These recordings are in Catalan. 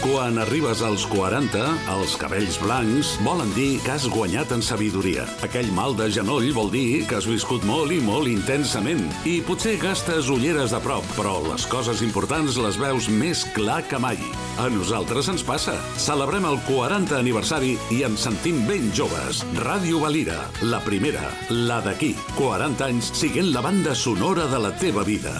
Quan arribes als 40, els cabells blancs volen dir que has guanyat en sabidoria. Aquell mal de genoll vol dir que has viscut molt i molt intensament. I potser gastes ulleres de prop, però les coses importants les veus més clar que mai. A nosaltres ens passa. Celebrem el 40 aniversari i ens sentim ben joves. Ràdio Valira, la primera, la d'aquí. 40 anys siguent la banda sonora de la teva vida.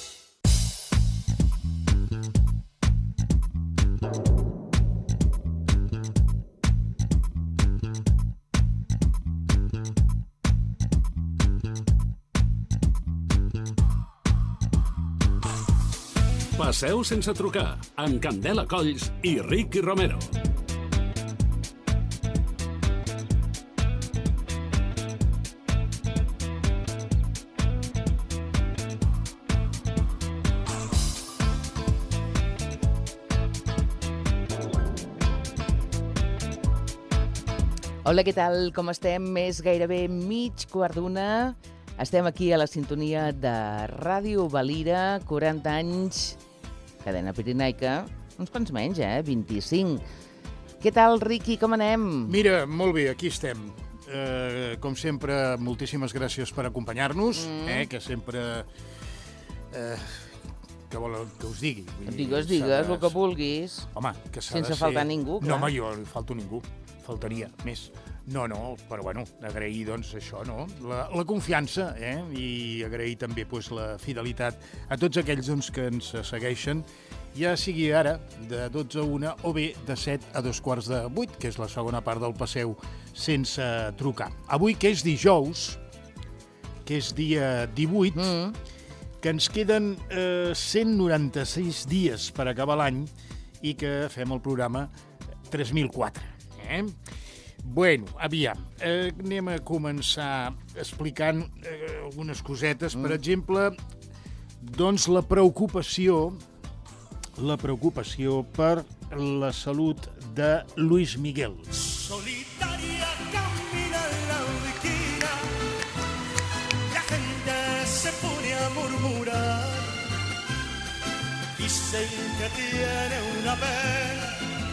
Passeu sense trucar, amb Candela Colls i Ricky Romero. Hola, què tal? Com estem? És gairebé mig quart d'una. Estem aquí a la sintonia de Ràdio Valira, 40 anys, cadena pirinaica, uns quants menys, 25. Què tal, Ricky, com anem? Mira, molt bé, aquí estem. Com sempre, moltíssimes gràcies per acompanyar-nos, que sempre... Què voleu que us digui? Digues, el que vulguis. Home, que s'ha de ser... Sense faltar ningú, clar. No, home, jo li falto ningú. Faltaria més. No, però bueno, agrair, doncs, això, no? La confiança, i agrair també, doncs, la fidelitat a tots aquells, doncs, que ens segueixen, ja sigui ara de 12 a 1 o bé de 7 a 7:15, que és la segona part del Passeu sense trucar. Avui, que és dijous, que és dia 18, que ens queden 196 dies per acabar l'any i que fem el programa 3004. Bueno, aviam, anem a començar explicant algunes cosetes. Per exemple, doncs la preocupació per la salut de Luis Miguel. Solitaria camina en la esquina, la gente se pone a murmurar, dicen que tiene una pena,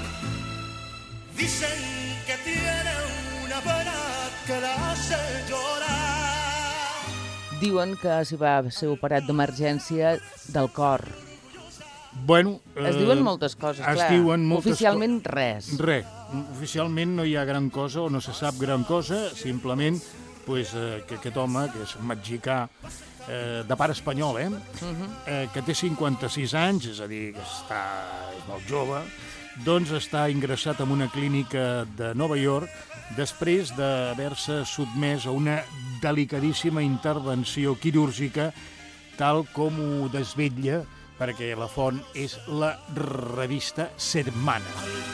dicen que tiene una pena que la hace llorar. Diuen que s'hi va ser operat d'emergència del cor. Bueno, es diuen moltes coses, clar. Oficialment res. Res. Oficialment no hi ha gran cosa o no se sap gran cosa, simplement pues, que aquest home, que és mexicà, de pare espanyol, que té 56 anys, és a dir, que és molt jove, doncs està ingressat en una clínica de Nova York després d'haver-se sotmès a una delicadíssima intervenció quirúrgica, tal com ho desvetlla, perquè la font és la revista Setmana.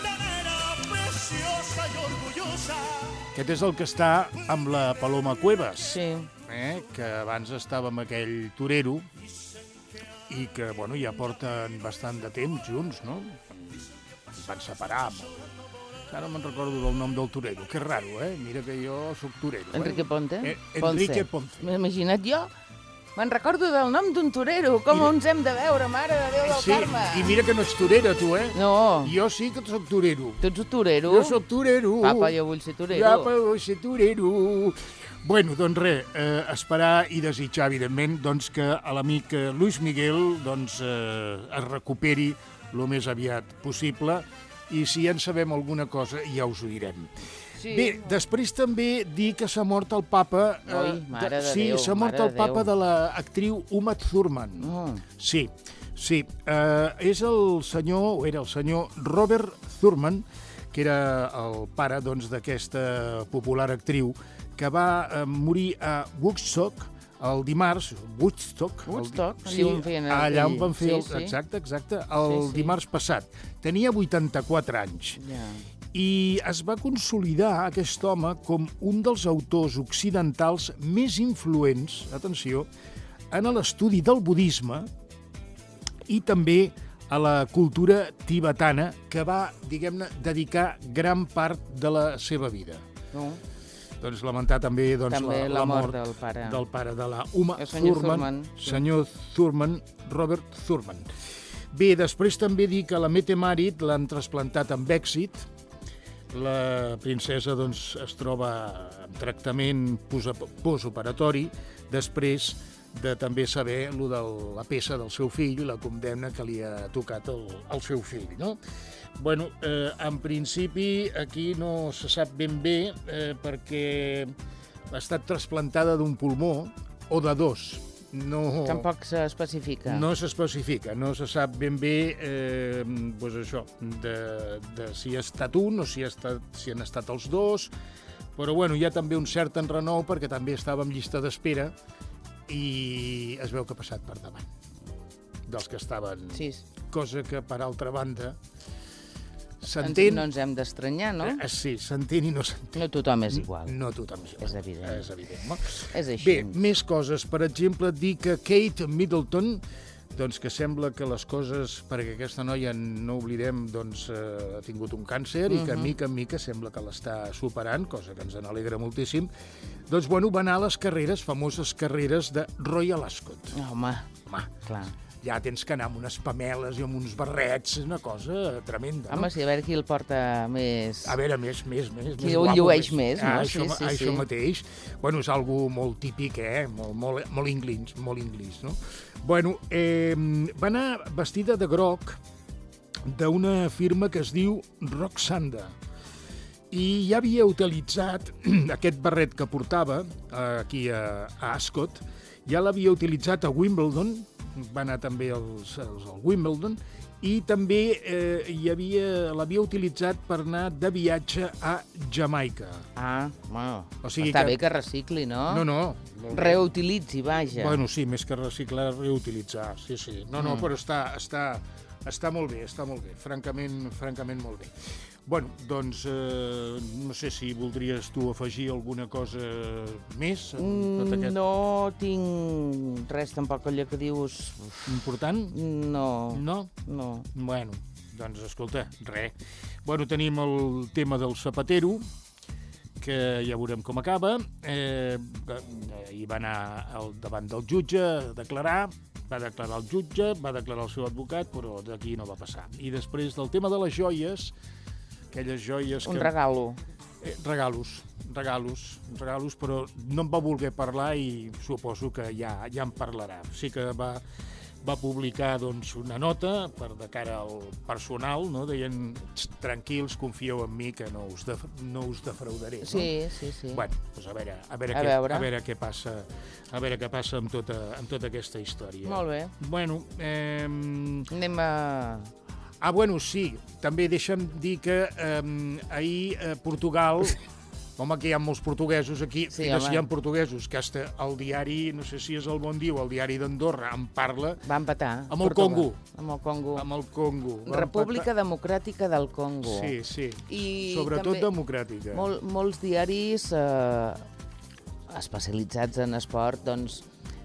Aquest és el que està amb la Paloma Cuevas, que abans estava amb aquell torero i que ja porten bastant de temps junts, no? Es van separar. Ara me'n recordo del nom del torero, que és raro, Mira que jo soc torero. Enrique Ponce? Enrique Ponce. M'he imaginat jo. Me'n recordo del nom d'un torero, com ens hem de veure, mare de Déu del Carme. Sí, i mira que no ets torera, tu, No. Jo sí que soc torero. Tu ets torero? Jo soc torero. Papa, jo vull ser torero. Papa, vull ser torero. Bueno, doncs res, esperar i desitjar, evidentment, doncs, que l'amic Luis Miguel doncs, es recuperi el més aviat possible i si ja en sabem alguna cosa ja us ho direm. Sí. Bé, després també dir que s'ha mort el papa... Mare de Déu, sí, s'ha mort el papa de l'actriu Uma Thurman. Sí. És el senyor, o era el senyor Robert Thurman, que era el pare doncs, d'aquesta popular actriu, que va morir a Woodstock el dimarts, allà on van fer... Exacte, el dimarts passat. Tenia 84 anys. I es va consolidar aquest home com un dels autors occidentals més influents, atenció, en l'estudi del budisme i també a la cultura tibetana, que va, diguem-ne, dedicar gran part de la seva vida. Doncs lamentar també la mort del pare de la Uma Thurman, senyor Thurman, Robert Thurman. Bé, després també dir que la Mette Marit l'han trasplantat amb èxit. La princesa doncs, es troba en tractament postoperatori després de també saber lo de la peça del seu fill i la condemna que li ha tocat al seu fill, no? Bueno, en principi aquí no se sap ben bé perquè ha estat trasplantada d'un pulmó o de dos. No, Tampoc s'especifica. no s'especifica, no se sap ben bé doncs això, de si ha estat un o si han estat els dos, però bueno, hi ha també un cert enrenou perquè també estava en llista d'espera i es veu que ha passat per davant dels que estaven, Sí. cosa que per altra banda s'entén. No ens hem d'estranyar, no? Sí, s'entén i no s'entén. No tothom és igual. No tothom és igual. És evident. És evident, no? És així. Bé, més coses. Per exemple, dir que Kate Middleton, doncs que sembla que les coses, perquè aquesta noia, no oblidem, doncs ha tingut un càncer i que mica en mica sembla que l'està superant, cosa que ens n'alegra moltíssim, doncs bueno, va anar a les carreres, famoses carreres de Royal Ascot. Home, Home, clar. ja tens que anar amb unes pameles i amb uns barrets, una cosa tremenda, no? Home, sí, a veure qui el porta més... A veure, més Qui més ho guapo, llueix més, no? Això mateix. Bueno, és algo molt típic, molt inglès, no? Bueno, va anar vestida de groc d'una firma que es diu Roxanda. I ja havia utilitzat aquest barret que portava aquí a Ascot, ja l'havia utilitzat a Wimbledon, va anar també al Wimbledon, i també l'havia utilitzat per anar de viatge a Jamaica. Ah, bueno, O sigui està que- bé que recicli, no? No. Reutilitzi, vaja. Bueno, sí, més que reciclar, reutilitzar, sí. No, però està molt bé, francament molt bé. Bueno, doncs, no sé si voldries tu afegir alguna cosa més en tot aquest No tinc res tampoc allò que dius... important? No, No? no. Bueno, doncs escolta, res. Bueno, tenim el tema del Zapatero, que ja veurem com acaba. Hi va anar davant del jutge a declarar, va declarar el jutge, va declarar el seu advocat, però d'aquí no va passar. I després del tema de les joies, aquelles joies Un regalo. regalos, però no em va voler parlar i suposo que ja en parlarà. Sí que va publicar doncs, una nota de cara al personal, no? Deien, tranquils, confieu en mi, que no us defraudaré. No? Sí. Bueno, doncs a veure què passa amb tota aquesta història. Molt bé. Bueno, Anem a... bueno, sí, també deixa'm dir que ahir Portugal... Home, que hi ha molts portuguesos aquí, Sí, si hi ha home. portuguesos, que hasta el diari, no sé si és el Bon Dia o el diari d'Andorra, en parla Va empatar. Amb el Portugal. Congo. Amb el Congo. amb el Congo. Va República empatar. Democràtica del Congo. Sí. I Sobretot també democràtica. Molts diaris especialitzats en esport, doncs,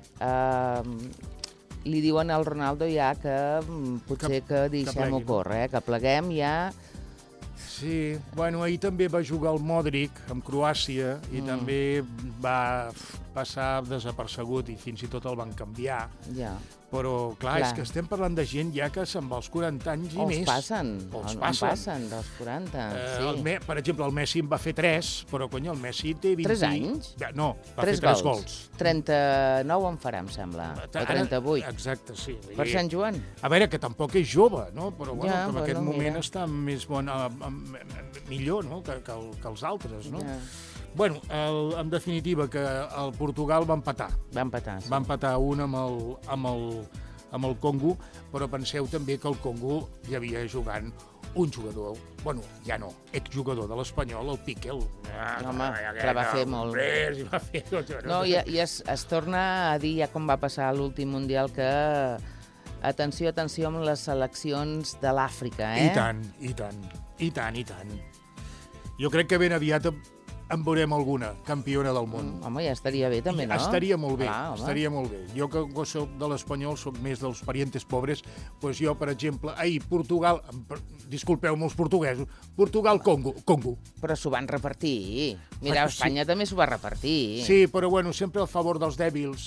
li diuen al Ronaldo ja que potser que deixem-ho plegui, no? córrer, que pleguem ja... Sí, bueno, ahir també va jugar el Modric amb Croàcia i també va passar desapercegut i fins i tot el van canviar. Ja. Però, clar, és que estem parlant de gent ja que se'n va als 40 anys i més. Els passen dels 40, sí. Per exemple, el Messi en va fer 3, però, cony, el Messi té 20... 3 anys? No, va fer 3 gols. 39 en farà, em sembla, o 38. Exacte, sí. Per Sant Joan. A veure, que tampoc és jove, no? Però bueno, Ja, que en aquest bueno, moment mira. està més millor, no?, que els altres, no? Ja. Bueno, en definitiva, que el Portugal va empatar. Va empatar, sí. Va empatar un amb el Congo, però penseu també que el Congo hi havia jugant un jugador, bueno, ja no, exjugador de l'Espanyol, el Piqué. Home, que la va fer molt. I va fer tot. No, i es torna a dir, ja com va passar a l'últim Mundial, que atenció amb les seleccions de l'Àfrica, eh? I tant. Jo crec que ben aviat en veurem alguna campionat del món. Home, ja estaria bé també, no? Estaria molt bé, Clar, home. estaria molt bé. Jo que soc de l'Espanyol, soc més dels parientes pobres, doncs jo, per exemple, ahir Portugal, disculpeu-me els portuguesos, Portugal-Congo. Però s'ho van repartir. Mira, Sí. Espanya també s'ho va repartir. Sí, però bueno, sempre a favor dels dèbils.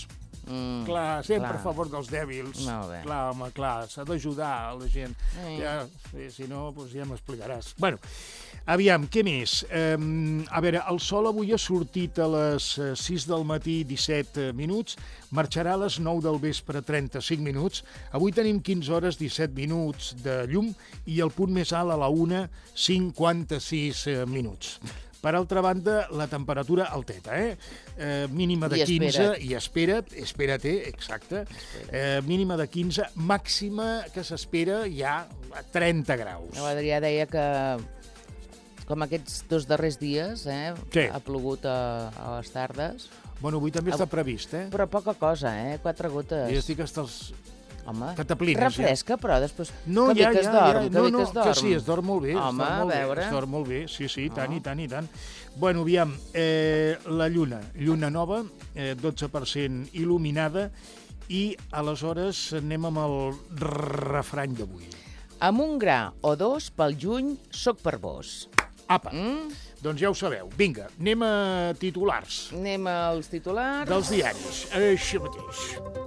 Clar, sempre a favor dels dèbils. Molt bé. Clar, home, clar, s'ha d'ajudar a la gent. Ja, si no, doncs ja m'explicaràs. Bueno, aviam, què més? A veure, el sol avui ha sortit a les 6 del matí, 17 minuts, marxarà a les 9 del vespre, 35 minuts. Avui tenim 15 hores, 17 minuts de llum i el punt més alt a la 1, 56 minuts. Per altra banda, la temperatura alteta, mínima de 15, i espera't, exacte, mínima de 15, màxima que s'espera ja a 30 graus. L'Adrià deia que, com aquests 2 darrers dies, ha plogut a les tardes. Bueno, avui també està previst, Però poca cosa, 4 gotes. I estic hasta els... Home, cataplines, refresca, però després... No, que bé que es dorm, que bé que es dorm. Que sí, es dorm molt bé. Home, a veure. Es dorm molt bé, sí, tant i tant. Bueno, aviam, la lluna nova, 12% il·luminada, i aleshores anem amb el refrany d'avui. Amb un gra o 2 pel juny, soc per vos. Apa, doncs ja ho sabeu. Vinga, anem a titulars. Anem als titulars. Dels diaris, això mateix.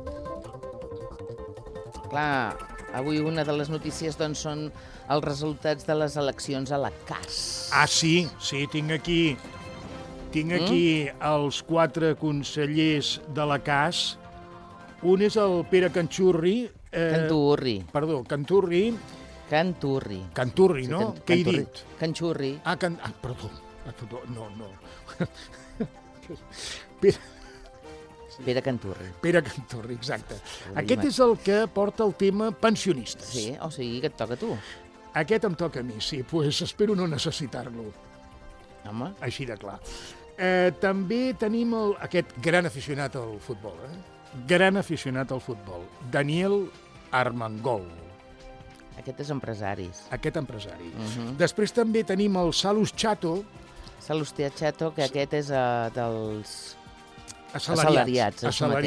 Clar, avui una de les notícies doncs, són els resultats de les eleccions a la CAS. Ah, sí, tinc aquí els 4 consellers de la CAS. Un és el Pere Canturri. Canturri. Canturri, no? Què he dit? Canxurri. Perdó. No. Pere Canturri. Pere Canturri, exacte. Aquest és el que porta el tema pensionistes. Sí, o sigui que et toca a tu. Aquest em toca a mi, sí, doncs espero no necessitar-lo. Home. Així de clar. També tenim aquest gran aficionat al futbol, Gran aficionat al futbol. Daniel Armengol. Aquest és empresari. Després també tenim el Salus Chato. Que aquest és dels... Assalariats.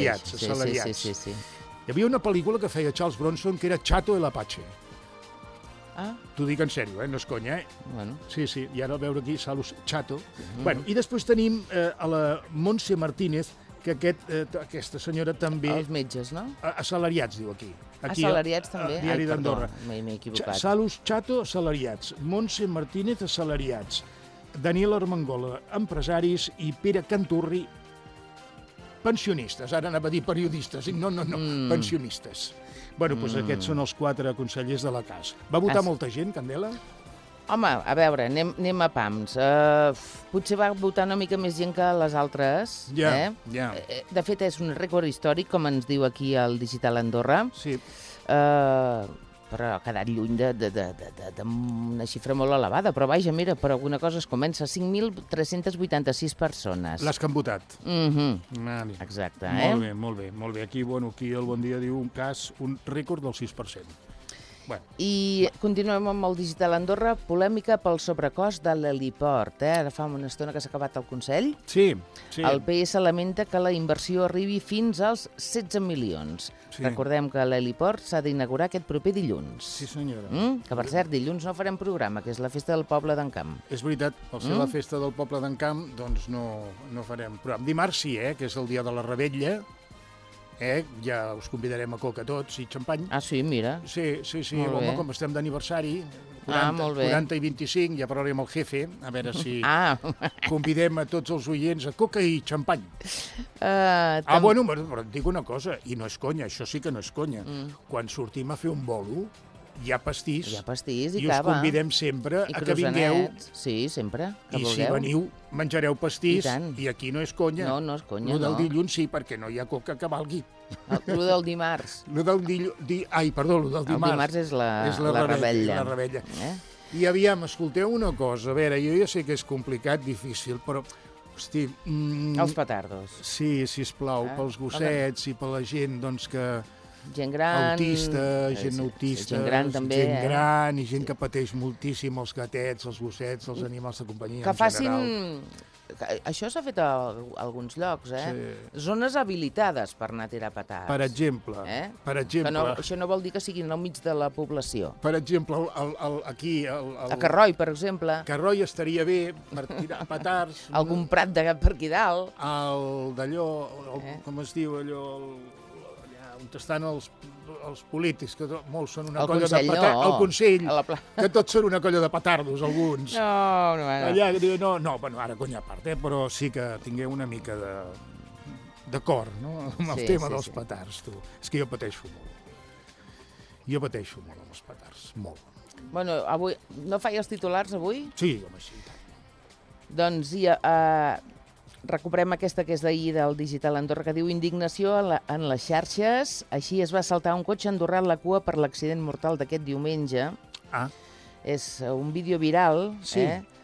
Sí. Hi havia una pel·lícula que feia Charles Bronson que era Chato el Apache. Ah? T'ho dic en sèrio, no és conya, Bueno. Sí, i ara veure aquí, Salus Chato. Bueno, i després tenim a la Montse Martínez, que aquesta senyora també... Els metges, no? Assalariats, diu aquí. Assalariats també? Diari d'Andorra. M'he equivocat. Salus Chato, assalariats. Montse Martínez, assalariats. Daniel Armengol, empresaris, i Pere Canturri, pensionistes. Ara anava a dir periodistes. No, pensionistes. Bueno, doncs aquests són els 4 consellers de la CAS. Va votar molta gent, Candela? Home, a veure, anem a pams. Potser va votar una mica més gent que les altres. Ja. De fet, és un rècord històric, com ens diu aquí el Digital Andorra. Sí. Però ha quedat lluny d'una xifra molt elevada. Però vaja, mira, per alguna cosa es comença. 5.386 persones. Les que han votat. Exacte, Molt bé. Aquí el Bon Dia diu un rècord del 6%. Bueno. I continuem amb el Digital Andorra. Polèmica pel sobrecost de l'heliport. Ara fa una estona que s'ha acabat el Consell. Sí. El PS lamenta que la inversió arribi fins als 16 milions. Sí. Recordem que l'heliport s'ha d'inaugurar aquest proper dilluns. Sí, senyora. Que, per cert, dilluns no farem programa, que és la festa del poble d'en Camp. És veritat, al ser la festa del poble d'en Camp, doncs no farem programa. Dimarts sí, que és el dia de la Revetlla. Ja us convidarem a coca tots i xampany. Ah, sí, mira. Sí, home, com estem d'aniversari, 40 i 25, ja parlaré amb el jefe, a veure si convidem a tots els oients a coca i xampany. Bueno, però et dic una cosa, i no és conya, això sí que no és conya. Quan sortim a fer un bolo, hi ha pastís. Hi ha pastís i us convidem sempre a que vingueu. Sí, sempre, que vulgueu. I si veniu, menjareu pastís. I aquí no és conya. No és conya, Lo del dilluns sí, perquè no hi ha coca que valgui. Lo del dimarts. Lo del dimarts. El dimarts és la Revetlla. La Revetlla. I aviam, escolteu una cosa. A veure, jo ja sé que és complicat, difícil, però... Hosti... Els petardos. Sí, sisplau, pels gossets i per la gent, doncs, que... Gent gran... Gent autista, gent gran també, gent gran i gent que pateix moltíssim els gatets, els gossets, els animals de companyia que en general. Això s'ha fet a alguns llocs, Zones habilitades per anar a tirar petards. Per exemple. Això no vol dir que siguin al mig de la població. Per exemple, aquí... A Carroi, per exemple. Carroi estaria bé per tirar petards. Algun prat per aquí dalt. D'allò, com es diu allò... on estan els polítics, que molts són una colla de petardos. El Consell, que tots són una colla de petardos, alguns. No. Allà diu, bueno, ara conya a part, però sí que tingué una mica d'acord, no?, amb el tema dels petards, tu. És que jo pateixo molt. Jo pateixo molt amb els petards, molt. Bueno, avui... No faig els titulars, avui? Sí, home, sí. Doncs recuperem aquesta que és d'ahir del Digital Andorra, que diu indignació en les xarxes. Així es va saltar un cotxe andorrà a la cua per l'accident mortal d'aquest diumenge. És un vídeo viral. Sí.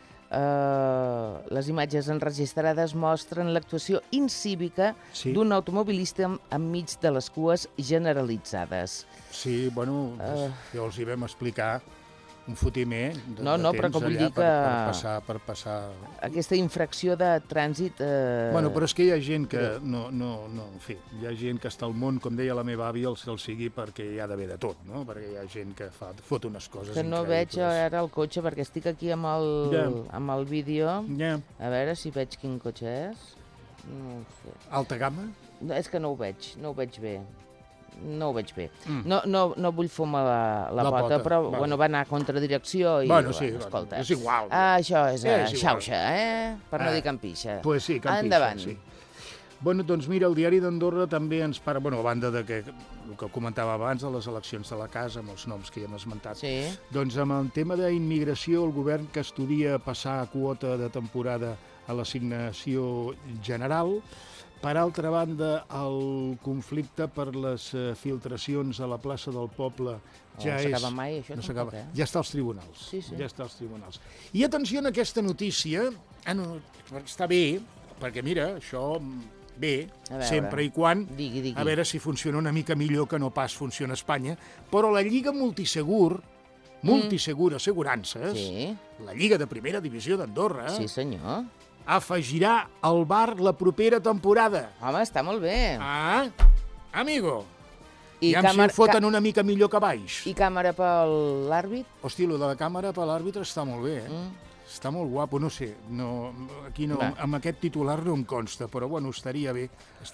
Les imatges enregistrades mostren l'actuació incívica d'un automobilista enmig de les cues generalitzades. Sí, bueno, ja els hi vam explicar un fotimer de però temps que vull allà dir que per passar... Aquesta infracció de trànsit... Bueno, però és que hi ha gent que en fi, hi ha gent que està al món, com deia la meva àvia, el sigui perquè hi ha d'haver de tot, no? Perquè hi ha gent que fot unes coses increïbles. Que no veig ara el cotxe, perquè estic aquí amb el vídeo. A veure si veig quin cotxe és. No ho sé. Alta gamma? És que no ho veig bé. No ho veig bé. No vull fumar la pota, però va anar a contradirecció i... Bueno, sí, escolta, és igual. Això és xauxa, per no dir campixa. Pues sí, campixa, endavant. Sí. Bueno, doncs mira, el Diari d'Andorra també ens parla, a banda de el que comentava abans, de les eleccions de la casa, amb els noms que ja hem esmentat, doncs amb el tema d'immigració, el govern que estudia passar a quota de temporada a l'assignació general. Per altra banda, el conflicte per les filtracions a la plaça del Poble ja és... No s'acaba mai, això tampoc, Ja està als tribunals. Sí. Ja està als tribunals. I atenció a aquesta notícia, està bé, perquè mira, això bé, sempre i quan, a veure si funciona una mica millor que no pas funciona a Espanya, però la Lliga Multisegur Assegurances, la Lliga de Primera Divisió d'Andorra, sí, senyor, afegirà el bar la propera temporada. Home, està molt bé. Amigo. I si ho foten una mica millor que baix. I càmera per l'àrbit? Hosti, lo de la càmera per l'àrbitre està molt bé, Està molt guapo, no sé, aquí no, amb aquest titular no em consta, però bueno, estaria bé.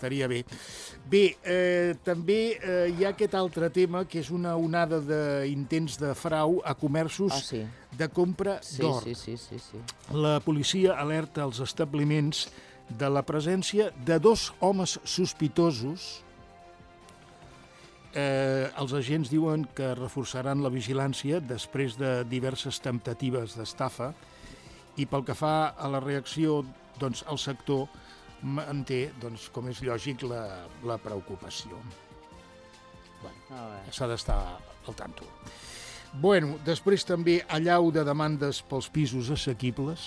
Bé, també hi ha aquest altre tema, que és una onada d'intents de frau a comerços de compra d'or. Sí. La policia alerta als establiments de la presència de 2 homes sospitosos. Els agents diuen que reforçaran la vigilància després de diverses temptatives d'estafa, i pel que fa a la reacció, doncs el sector manté, doncs, com és lògic, la preocupació. S'ha d'estar al tanto. Bueno, després també allau de demandes pels pisos assequibles.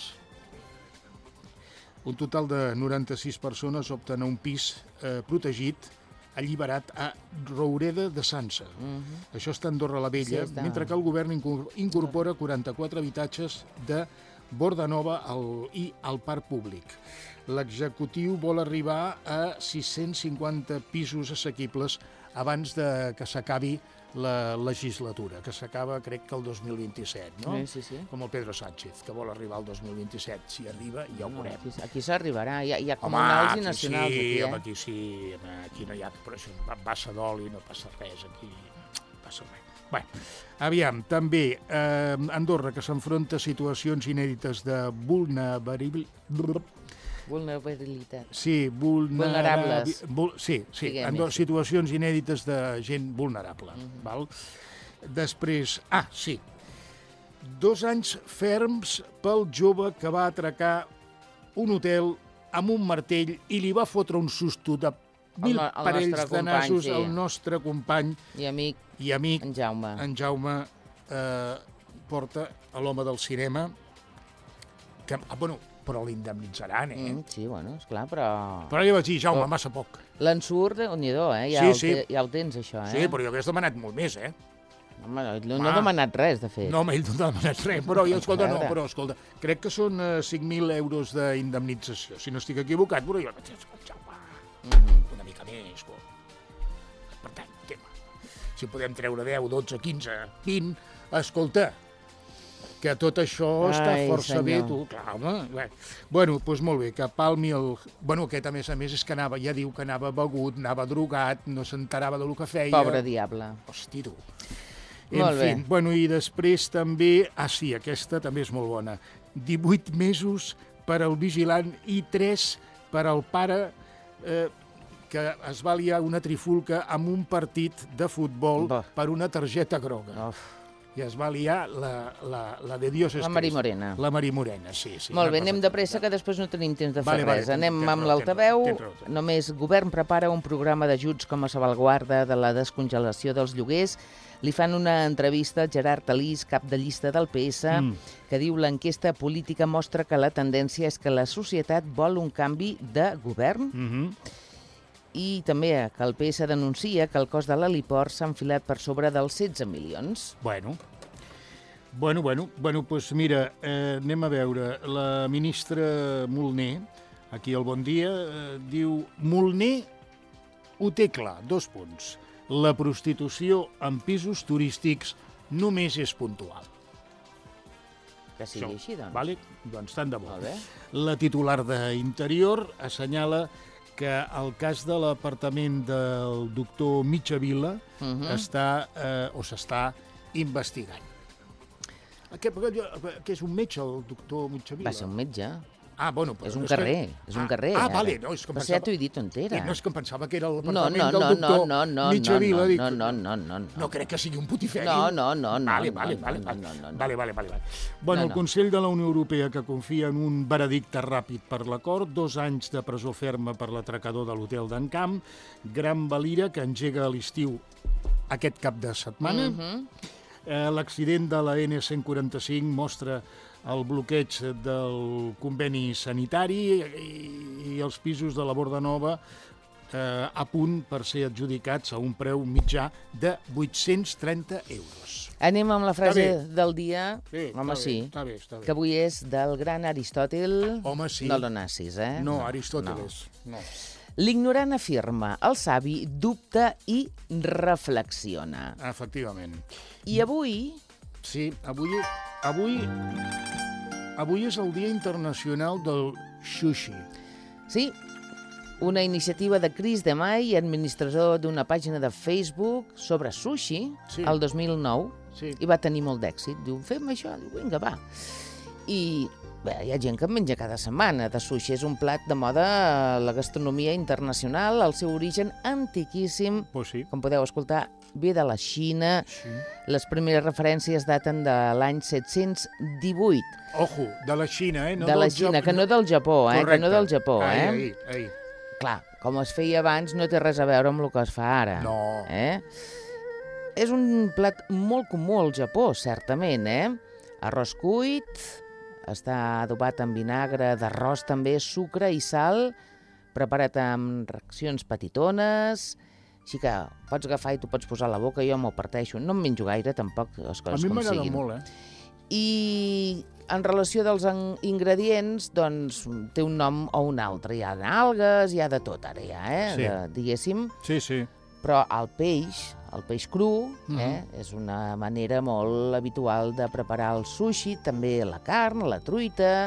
Un total de 96 persones opten a un pis protegit alliberat a Roureda de Sança. Això està a Andorra la Vella, mentre que el govern incorpora 44 habitatges de Bordanova i al parc públic. L'executiu vol arribar a 650 pisos assequibles abans que s'acabi la legislatura, que s'acaba, crec que el 2027, no? Sí. Com el Pedro Sánchez, que vol arribar al 2027. Si arriba, ja ho veurem. Aquí s'arribarà, hi ha comunals i nacionals aquí, Aquí sí, aquí no hi ha... Però això passa d'ol i no passa res, aquí no passa res. Bé, aviam, també Andorra, que s'enfronta a situacions inèdites de vulnerabilitat. Sí, vulnerables. Sí, situacions inèdites de gent vulnerable. Val? Després, 2 anys ferms pel jove que va atracar un hotel amb un martell i li va fotre un susto de 1000 parells de nassos al nostre company i amic en Jaume. En Jaume porta a l'home del cinema que, però l'indemnitzaran, Sí, bueno, esclar, però... Però ja vaig dir, Jaume, massa poc. L'ensurt, déu-n'hi-do, ja ho tens, això, Sí, però jo hagués demanat molt més, Home, no ha demanat res, de fet. No, ell no ha demanat res, però, escolta, crec que són 5.000 euros d'indemnització, si no estic equivocat, però jo vaig escoltar, una mica més, per tant, si podem treure 10, 12, 15, 20, escolta, que tot això està força bé, tu, clar, home. Bueno, doncs molt bé, que palmi el... Bueno, aquest, a més, és que anava, ja diu que anava begut, anava drogat, no s'enterava del que feia. Pobre diable. Hosti, tu. En fi, bueno, i després també... Ah, sí, aquesta també és molt bona. 18 mesos per al vigilant i 3 per al pare que es va liar una trifulca amb un partit de futbol per una targeta groga. I es va liar la de Dios es La Mari Morena. La Mari Morena, sí. Molt bé, anem de pressa, que després no tenim temps de fer res. Anem amb l'altaveu. Només Govern prepara un programa d'ajuts com a salvaguarda de la descongelació dels lloguers. Li fan una entrevista a Gerard Alís, cap de llista del PS, que diu l'enquesta política mostra que la tendència és que la societat vol un canvi de govern. I també que el PS denuncia que el cost de l'heliport s'ha enfilat per sobre dels 16 milions. Bueno, doncs mira, anem a veure. La ministra Molner, aquí al Bon Dia, diu Molner ho té clar, 2 punts. La prostitució en pisos turístics només és puntual. Que sigui així, doncs. Vale? Doncs tant de bo. La titular d'Interior assenyala que el cas de l'apartament del doctor Mitjavila s'està investigant. Que és un metge, el doctor Mitjavila? Va ser un metge. Ah, bueno... És un carrer, és un carrer. Ah, vale, no, és que pensava... Però ja t'ho he dit on era. No, és que em pensava que era l'apartament del doctor Mitjavila. No. No crec que sigui un putiferi. No. Vale. Bueno, el Consell de la Unió Europea, que confia en un veredicte ràpid per l'acord, 2 anys de presó ferma per l'atracador de l'hotel d'en Camp, Gran Valira, que engega a l'estiu aquest cap de setmana. L'accident de la N145 mostra el bloqueig del conveni sanitari i els pisos de la Borda Nova a punt per ser adjudicats a un preu mitjà de 830 euros. Anem amb la frase del dia. Home, sí. Està bé. Que avui és del gran Aristòtil. Home, sí. No l'Onassis, No, Aristòteles. No. L'ignorant afirma, el savi dubta i reflexiona. Efectivament. I avui... Sí, avui és el Dia Internacional del Sushi. Sí, una iniciativa de Chris DeMay, administrador d'una pàgina de Facebook sobre sushi, el 2009, i va tenir molt d'èxit. Diu, fem això? Diu, vinga, va. I bé, hi ha gent que en menja cada setmana de sushi. És un plat de moda a la gastronomia internacional, el seu origen antiquíssim, com podeu escoltar, ve de la Xina. Les primeres referències daten de l'any 718. Ojo, de la Xina, eh? De la Xina, que no del Japó, eh? Que no del Japó, eh? Clar, com es feia abans no té res a veure amb el que es fa ara. No. És un plat molt comú al Japó, certament, Arròs cuit, està adobat amb vinagre d'arròs també, sucre i sal, preparat amb reaccions petitones. Així que pots agafar i t'ho pots posar a la boca, jo m'ho parteixo. No em menjo gaire, tampoc, les coses com siguin. A mi m'agrada molt, I en relació dels ingredients, doncs, té un nom o un altre. Hi ha algues, hi ha de tot ara, diguéssim. Sí. Però el peix cru, és una manera molt habitual de preparar el sushi, també la carn, la truita...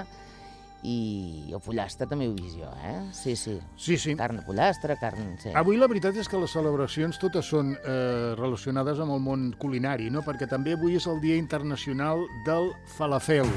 I el pollastre també ho he vist jo, Sí. Carn de pollastre, carn... Sí. Avui la veritat és que les celebracions totes són relacionades amb el món culinari, no? Perquè també avui és el Dia Internacional del Falafel.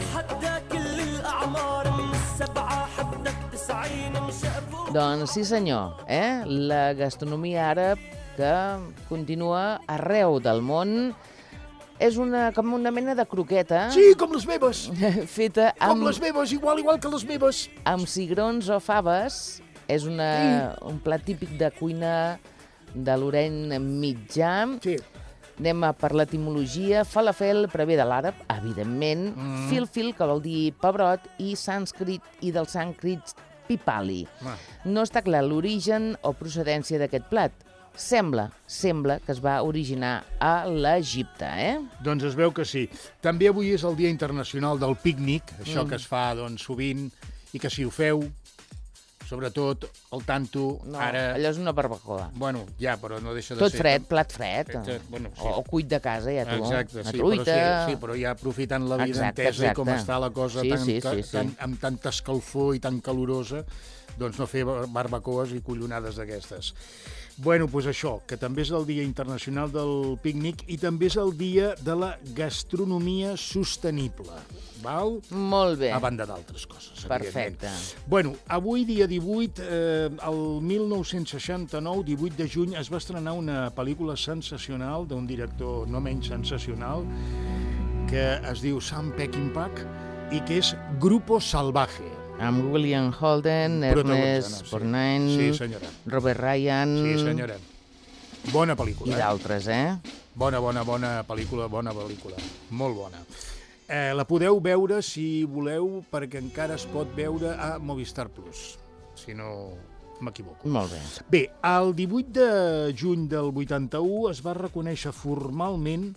Doncs sí, senyor, la gastronomia àrab que continua arreu del món. És com una mena de croqueta. Sí, com les meves. Feta amb... Com les meves, igual que les meves. Amb cigrons o faves. És un plat típic de cuina de l'Orient Mitjà. Sí. Anem per l'etimologia. Falafel prové de l'àrab, evidentment. Filfil, que vol dir pebrot, i del sànscrit pipali. No està clar l'origen o procedència d'aquest plat. sembla que es va originar a l'Egipte, Doncs es veu que sí. També avui és el Dia Internacional del Pícnic, això que es fa doncs, sovint, i que si ho feu, sobretot el tanto, No, ara... allò és una barbacoa. Bueno, ja, però no deixa de Tot ser... fred, plat fred. Bueno, sí. O cuit de casa, ja tu. Exacte, Una sí, truita. però ja aprofitant la vida Exacte, entesa i com exacte. està la cosa Sí. amb tanta escalfor i tan calorosa, doncs no fer barbacoes i collonades d'aquestes. Bueno, doncs això, que també és el Dia Internacional del Pícnic i també és el Dia de la Gastronomia Sostenible, val? Molt bé. A banda d'altres coses, Perfecte. evidentment. Bueno, avui, dia 18, el 1969, 18 de juny, es va estrenar una pel·lícula sensacional d'un director no menys sensacional que es diu Sam Peckinpah i que és Grupo Salvaje. Amb William Holden, Ernest Borgnine, Sí, senyora. Robert Ryan Sí, senyora. Bona pel·lícula. i d'altres, Bona pel·lícula, molt bona. La podeu veure, si voleu, perquè encara es pot veure a Movistar Plus, si no m'equivoco. Molt bé. Bé, el 18 de juny del 81 es va reconèixer formalment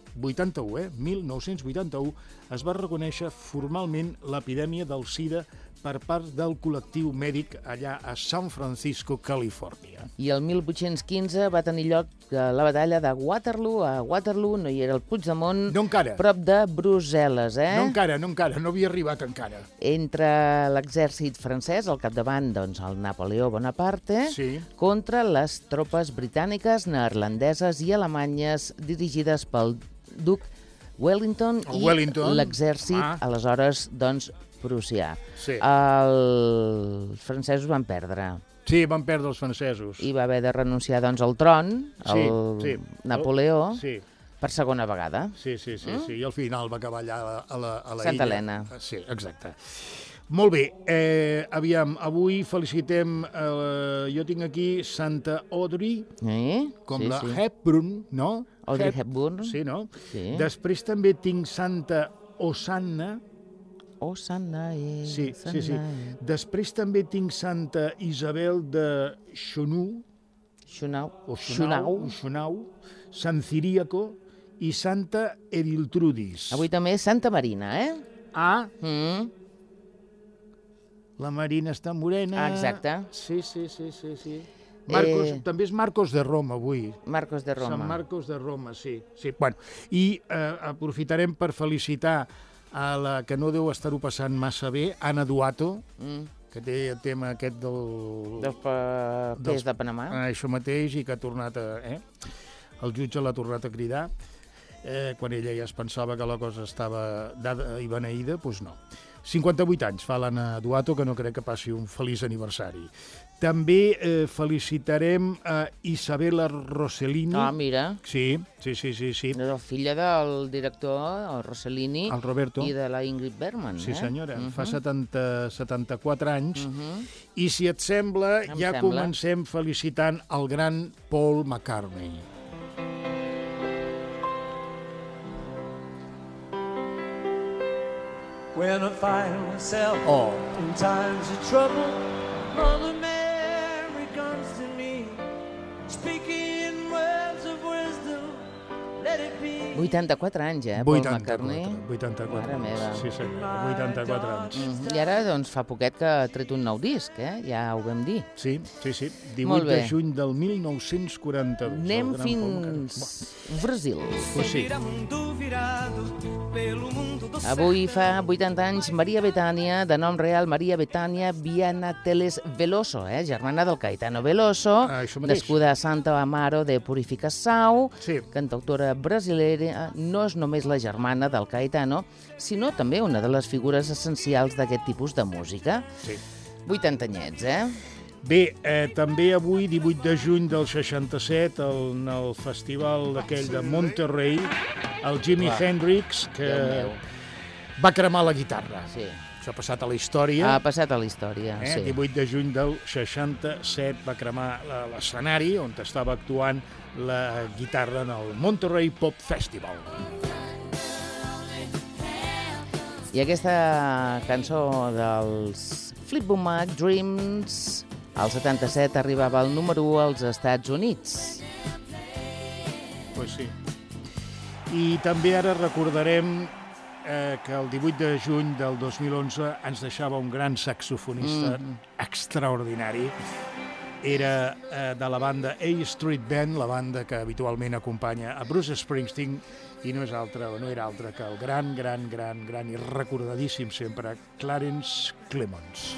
1981, es va reconèixer formalment l'epidèmia del SIDA per part del col·lectiu mèdic allà a San Francisco, Califòrnia. I el 1815 va tenir lloc la batalla de Waterloo. A Waterloo no hi era el Puigdemont, No encara. prop de Brussel·les, No encara, no havia arribat encara. Entre l'exèrcit francès, al capdavant, doncs, el Napoleó Bonaparte, Sí. contra les tropes britàniques, neerlandeses i alemanyes dirigides pel duc Wellington i l'exèrcit, aleshores, doncs, prussià. Sí. Els francesos van perdre. Sí, van perdre els francesos. I va haver de renunciar, doncs, al tron, el Napoleó, per segona vegada. Sí. I al final va acabar allà a la Santa illa. Helena. Sí, exacte. Molt bé, aviam, avui felicitem, jo tinc aquí Santa Audrey, com la Hepburn, no? Audrey Hepburn. Sí, no? Sí. Després també tinc Santa Osanna. Osanae. Sí. Després també tinc Santa Isabel de Xunau, Sant Ciríaco i Santa Eriltrudis. Avui també és Santa Marina, La Marina està morena. Exacte. Sí. També és Marcos de Roma, avui. Marcos de Roma. Sant Marcos de Roma, sí. Bueno, i aprofitarem per felicitar a la que no deu estar-ho passant massa bé, Anna Duato, que té el tema aquest dels papers de Panamà. Això mateix, i que ha tornat el jutge l'ha tornat a cridar, quan ella ja es pensava que la cosa estava dada i beneïda, doncs no. 58 anys fa l'Anna Duato, que no crec que passi un feliç aniversari. També felicitarem a Isabella Rossellini. Ah, mira. Sí. És la filla del director, el Rossellini, el Roberto. I de la Ingrid Bergman. Sí, senyora. Fa 74 anys. I si et sembla, comencem felicitant el gran Paul McCartney. When I find myself in times of trouble, Mother Mary comes to me, speaking words of wisdom, let it be. 84 anys, Paul McCartney. 84 Mare meva. Sí, senyor, 84 anys. I ara, doncs, fa poquet que ha tret un nou disc, ja ho vam dir. Sí. 18 de juny del 1942. Anem fins Brasil. Sí. Avui fa 80 anys Maria Bethània, de nom real Maria Bethània Viana Teles Veloso, germana del Caetano Veloso, nascuda a Santa Amaro de Purificação, cantautora brasilera, no és només la germana del Caetano, sinó també una de les figures essencials d'aquest tipus de música. 80 anyets, Bé, també avui, 18 de juny del 67, en el festival aquell de Monterrey, el Jimi Hendrix, que va cremar la guitarra. Sí. Això ha passat a la història. Ha passat a la història, sí. 18 de juny del 67 va cremar l'escenari on estava actuant la guitarra en el Monterrey Pop Festival. I aquesta cançó dels Fleetwood Mac, Dreams, Al 77 arribava al número 1 als Estats Units. Pues sí. I també ara recordarem que el 18 de juny del 2011 ens deixava un gran saxofonista extraordinari. Era de la banda A Street Band, la banda que habitualment acompanya a Bruce Springsteen, i no era altre que el gran i recordadíssim sempre Clarence Clemons.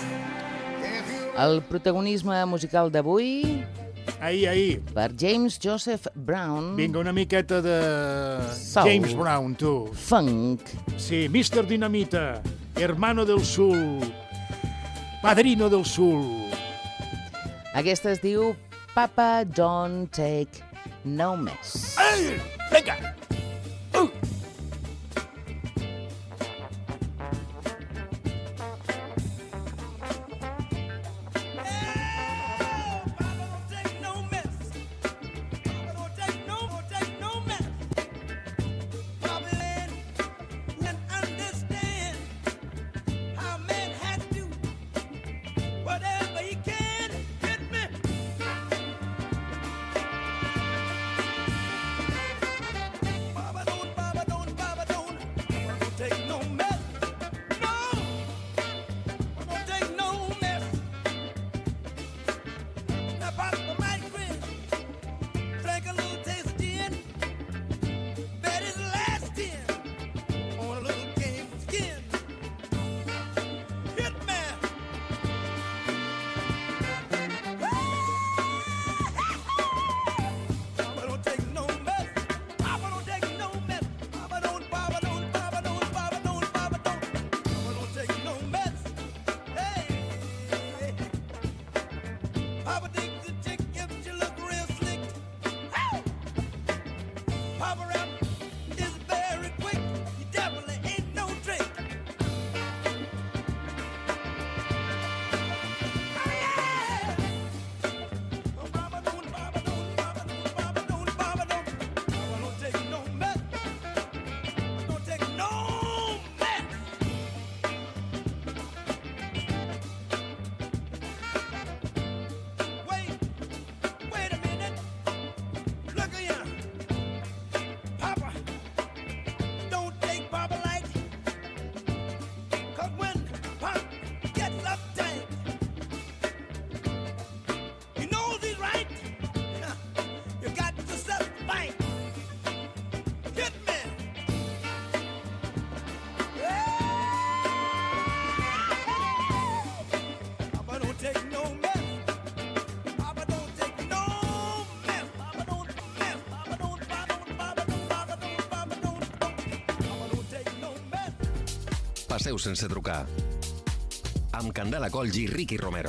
El protagonisme musical d'avui Ahir. per James Joseph Brown. Vinga, una miqueta de Soul. James Brown, tu. Funk. Sí, Mr. Dinamita, hermano del sul, padrino del sul. Aquesta es diu Papa Don't Take No Mess. Ei, vinga! Passeu sense trucar. Amb Candela Colls i Ricky Romero.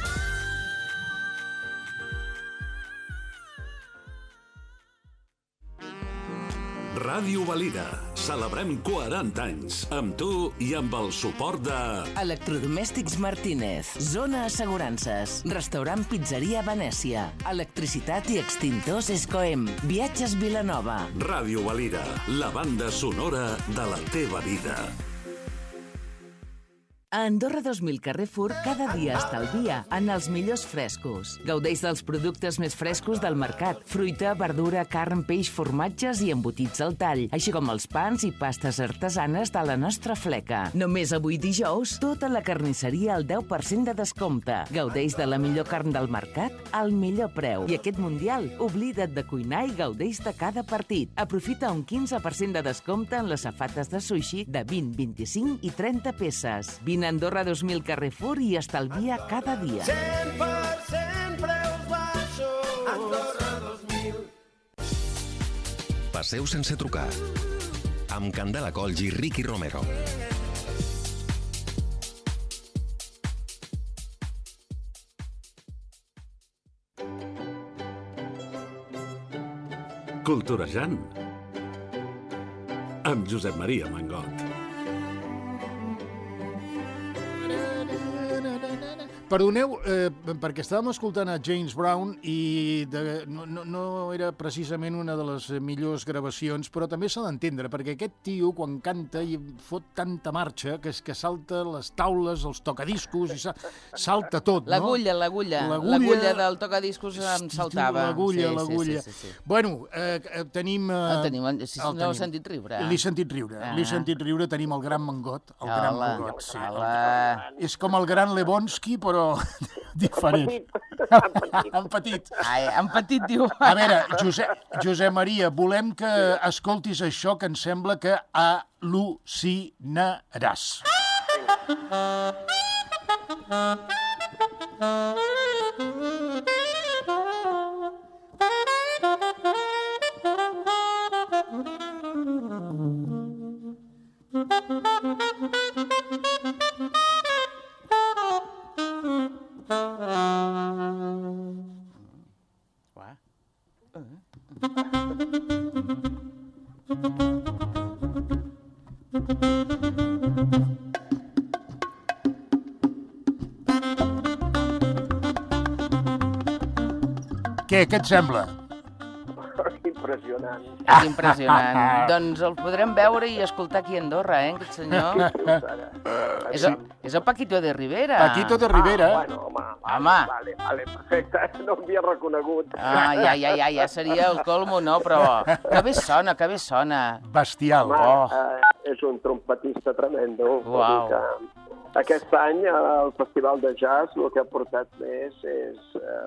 Ràdio Valira. Celebrem 40 anys. Amb tu i amb el suport de... Electrodomèstics Martínez. Zona Assegurances. Restaurant Pizzeria Venècia. Electricitat i extintors Escoem. Viatges Vilanova. Ràdio Valira. La banda sonora de la teva vida. A Andorra 2000 Carrefour cada dia estalvia en els millors frescos. Gaudeix dels productes més frescos del mercat. Fruita, verdura, carn, peix, formatges i embotits al tall, així com els pans i pastes artesanes de la nostra fleca. Només avui dijous, tota la carnisseria al 10% de descompte. Gaudeix de la millor carn del mercat al millor preu. I aquest Mundial, oblida't de cuinar i gaudeix de cada partit. Aprofita un 15% de descompte en les safates de sushi de 20, 25 i 30 peces. Vine a Andorra 2000 Carrefour i estalvia cada dia. 100% preus baixos. Andorra 2000. Passeu sense trucar. Amb Candela Colls i Ricky Romero. Culturejant. Amb Josep Maria Mangot. Perdoneu, perquè estàvem escoltant a James Brown i no era precisament una de les millors gravacions, però també s'ha d'entendre, perquè aquest tio, quan canta, i fot tanta marxa que és que salta les taules, els tocadiscos, i salta tot, no? L'agulla del tocadiscos em saltava. L'agulla. Sí. Bueno, tenim... No he sentit riure. L'he sentit riure, tenim el gran Mangot. El gran Mangot, sí. És com el gran Lebowski, però diferent. En petit. En petit, diu. A veure, Josep Maria, volem que escoltis això que em sembla que al·lucinaràs. Què et sembla? Impressionant. És impressionant. Doncs el podrem veure i escoltar aquí a Andorra, aquest senyor. És el Paquito de Rivera. Paquito de Rivera. Bueno, home. Vale, perfecte. No m'havia reconegut. Ja seria el colmo, no? Però que bé sona. Bestial. És un trompetista tremendo. Uau. Aquest any, al Festival de Jazz, el que ha portat més és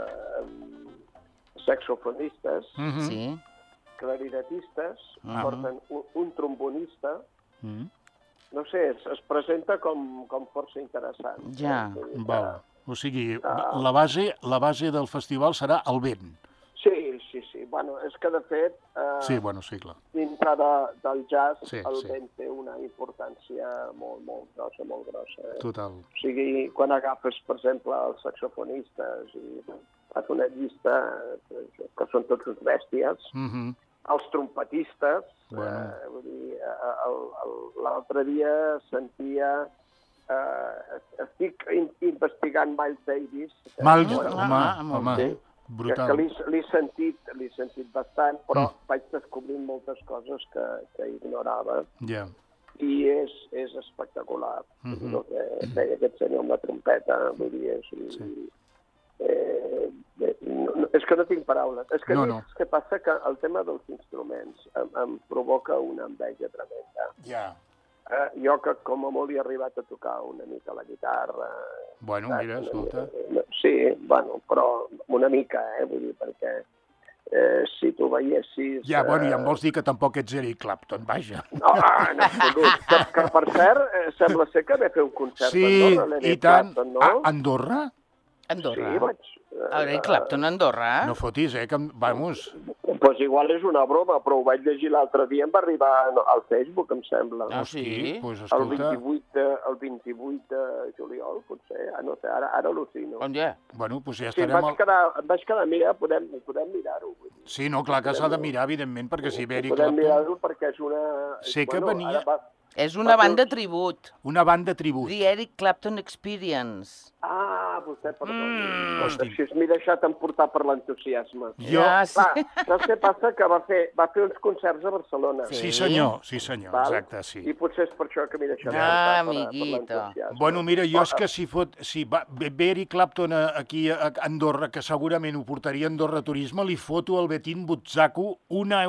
saxofonistes, Sí. clarinetistes, porten un trombonista. No sé, es presenta com força interessant. Ja. Val. O sigui, la base del festival serà el vent. Sí. Bueno, és que, de fet, Sí, clar. dintre del jazz, Sí. el vent té una importància molt grossa. Total. O sigui, quan agafes, per exemple, els saxofonistes i fas una llista, que són tots uns bèsties, els trompetistes, vull dir, l'altre dia sentia... estic investigant Miles Davis. Home, brutal. Que l'he sentit bastant, però vaig descobrir moltes coses que ignorava. Ja. I és espectacular. El que feia aquest senyor amb la trompeta, vull dir, és que no tinc paraules. És que saps què passa? Que el tema dels instruments em provoca una enveja tremenda. Ja. Jo que com a molt he arribat a tocar una mica la guitarra. Bueno, mira, escolta. Sí, bueno, però una mica, vull dir, perquè si tu veiessis... Ja, bueno, ja em vols dir que tampoc ets Eric Clapton, vaja. No, en absolut. Que per cert, sembla ser que va fer un concert a Andorra, l'Eric Clapton, no? A Andorra? Andorra? Sí, vaig... Eric Clapton a Andorra? No fotis, que... Vamos... Doncs igual és una broma, però ho vaig llegir l'altre dia, em va arribar al Facebook, em sembla. Sí? Doncs escolta... El 28 de juliol, potser. No sé, ara al·lucino. On ja? Bueno, doncs ja Sí, estarem... em vaig quedar, mira, podem mirar-ho. Sí, no, clar que s'ha de mirar, evidentment, perquè si ve Eric Podem Clapton... mirar-ho perquè és una... Sé que venia... És una banda tribut. Una banda tribut. The Eric Clapton Experience. Vostè, perdó. Així m'he deixat emportar per l'entusiasme. Jo... Saps què passa? Que va fer uns concerts a Barcelona. Sí, senyor, exacte, sí. I potser és per això que m'he deixat emportar per l'entusiasme. Bueno, mira, jo és que si ve Eric Clapton aquí a Andorra, que segurament ho portaria a Andorra Turisme, li foto al Betín Butzaco una...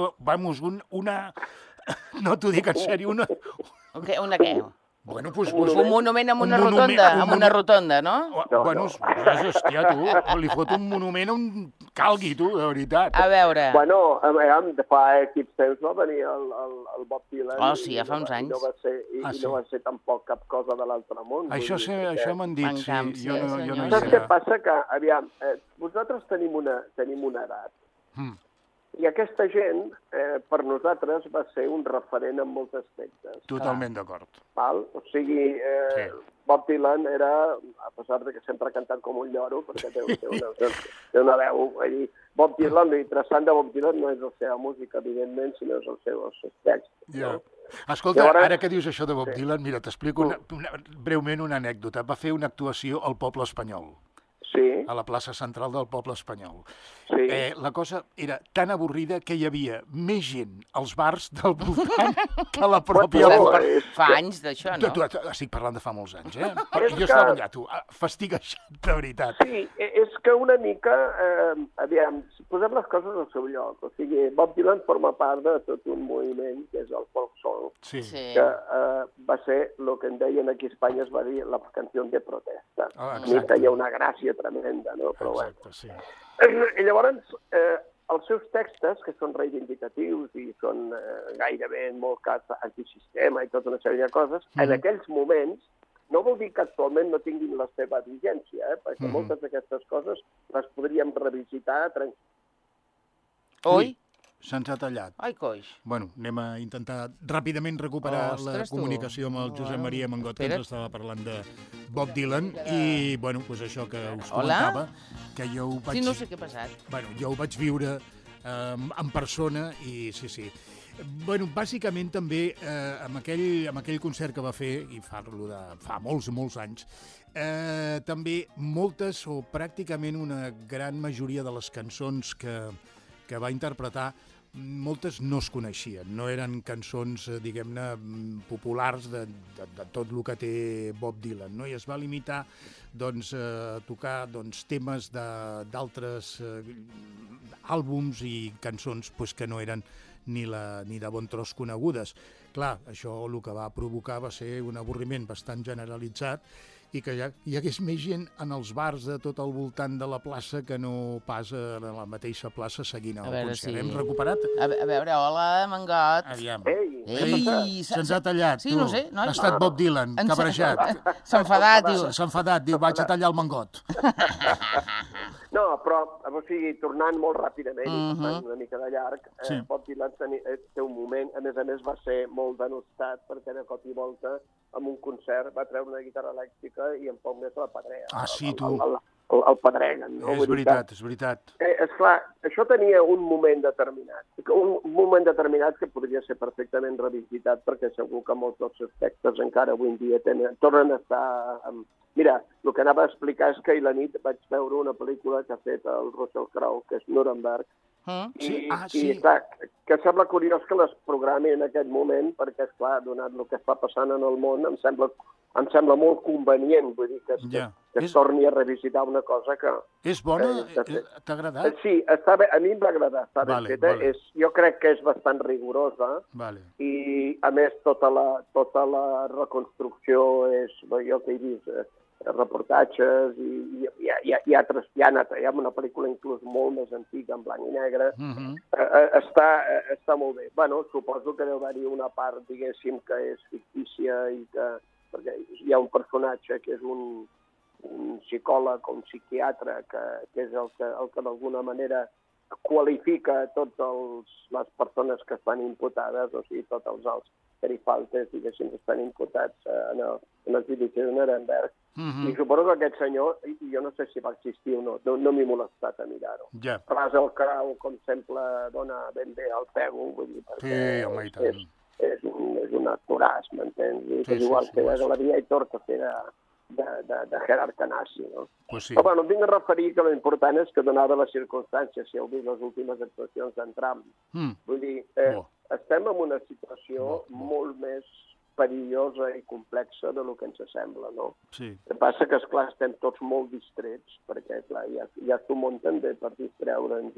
No t'ho dic en sèrio, una què? Bueno, pues, un monument amb una rotonda, amb una rotonda, no? Bueno, hòstia, tu, li fot un monument on calgui, tu, de veritat. A veure... Bueno, fa equips temps va venir el Bob Dylan. Oh, sí, ja fa uns anys. I no va ser tampoc cap cosa de l'altre món. Això m'han dit, sí. Jo no hi Saps què passa? Que, aviam, vosaltres tenim una edat. I aquesta gent, per nosaltres, va ser un referent en molts aspectes. Totalment d'acord. O sigui, Bob Dylan era, a pesar de que sempre ha cantat com un lloro, perquè té una veu allí. Bob Dylan, l'interessant de Bob Dylan no és la seva música, evidentment, sinó és els seus texts. Ja. Escolta, ara que dius això de Bob Dylan, mira, t'explico breument una anècdota. Va fer una actuació al Poble Espanyol. Sí. A la plaça central del Poble Espanyol. Sí. La cosa era tan avorrida que hi havia més gent als bars del voltant que la pròpia... Fa anys d'això, no? Estic parlant de fa molts anys, eh? Jo estava allà, tu, fastiguejat, de veritat. Sí, és que una mica, aviam, posem les coses al seu lloc. O sigui, Bob Dylan forma part de tot un moviment que és el folk song, que va ser el que en deien aquí a Espanya es va dir la canció de protesta. A mi feia una gràcia tremenda, no? Però exacte, sí. I llavors, els seus textos, que són reivindicatius i són gairebé en molt cas antisistema i tota una sèrie de coses, en aquells moments, no vol dir que actualment no tinguin la seva vigència, perquè moltes d'aquestes coses les podríem revisitar Oi? Se'ns ha tallat. Ai, coix. Bueno, anem a intentar ràpidament recuperar la comunicació amb el Josep Maria Mangot, que ens estava parlant de Bob Dylan, i, bueno, doncs això que us comentava, que jo ho vaig... Sí, no sé què ha passat. Bueno, jo ho vaig viure en persona i sí. Bueno, bàsicament també amb aquell concert que va fer, i parlo de fa molts anys, també moltes o pràcticament una gran majoria de les cançons que va interpretar, moltes no es coneixien, no eren cançons, diguem-ne, populars de tot el que té Bob Dylan, no? I es va limitar doncs, a tocar temes d'altres àlbums i cançons que no eren ni de bon tros conegudes. Clar, això el que va provocar va ser un avorriment bastant generalitzat i que hi hagués més gent en els bars de tot el voltant de la plaça que no pas a la mateixa plaça seguint el concert. Hem recuperat? A veure, hola, Mangot. Aviam. Ei, se'ns ha tallat, tu. Sí, no sé. Ha estat Bob Dylan, cabrejat. S'ha enfadat, diu. S'ha enfadat, diu, vaig a tallar el Mangot. No, però, o sigui, tornant molt ràpidament, una mica de llarg, Bob Dylan té un moment, a més va ser molt denostat perquè de cop i volta en un concert va treure una guitarra elèctrica i en poc més la pedrea. Ah, sí, tu. El pedreguen. No? És veritat. Esclar, això tenia un moment determinat que podria ser perfectament revisitat perquè segur que molts dels seus textos encara avui en dia tornen a estar... Mira, el que anava a explicar és que ahir la nit vaig veure una pel·lícula que ha fet el Russell Crowe, que és Nuremberg, i clar, que sembla curiós que les programi en aquest moment, perquè, esclar, donat el que està passant en el món, em sembla molt convenient, vull dir, que es torni a revisitar una cosa que... És bona? T'ha agradat? Sí, està bé, a mi em va agradar, està ben feta. Jo crec que és bastant rigorosa i, a més, tota la reconstrucció és, jo que he vist, reportatges i hi ha una pel·lícula inclús molt més antiga, en blanc i negre. Està molt bé. Bueno, suposo que deu haver-hi una part, diguéssim, que és fictícia i que... perquè hi ha un personatge que és un psicòleg o un psiquiatre que és el que d'alguna manera qualifica totes les persones que estan imputades, o sigui, tots els alts perifaltes, diguéssim, estan imputats en el judici de Nuremberg. I suposo que aquest senyor, jo no sé si va existir o no m'he molestat a mirar-ho. Però és el Crowe, com sempre, dona ben bé al pego, vull dir, perquè és un actoràs, m'entens? És igual que l'Aviator que fer de Gerard Canassi, no? Però bueno, em vinc a referir que l'important és que donada les circumstàncies, si heu vist les últimes actuacions d'en Trump, vull dir, estem en una situació molt més perillosa i complexa de lo que ens sembla, no? El que passa que, esclar, estem tots molt distrets, perquè, clar, ja s'ho munten bé per distreure'ns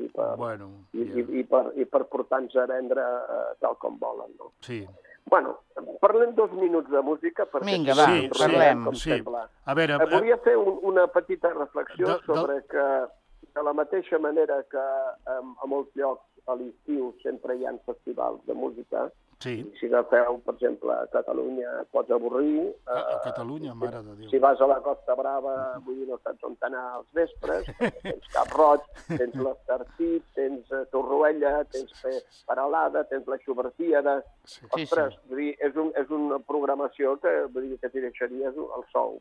i per portar-nos a vendre tal com volen, no? Bueno, parlem 2 minuts de música. Vinga, va, parlem. Volia fer una petita reflexió sobre que, de la mateixa manera que a molts llocs a l'estiu sempre hi ha festivals de música, Sí. I si agafeu, per exemple, a Catalunya, et pots avorrir. A Catalunya, mare de Déu. Si vas a la Costa Brava, vull dir, no saps on anar als vespres, tens Cap Roig, tens l'Estartit, tens Torroella, tens Peralada, tens la Xubertíada. Sí. Ostres, vull dir, és una programació que, vull dir, que t'hi deixaries el sou.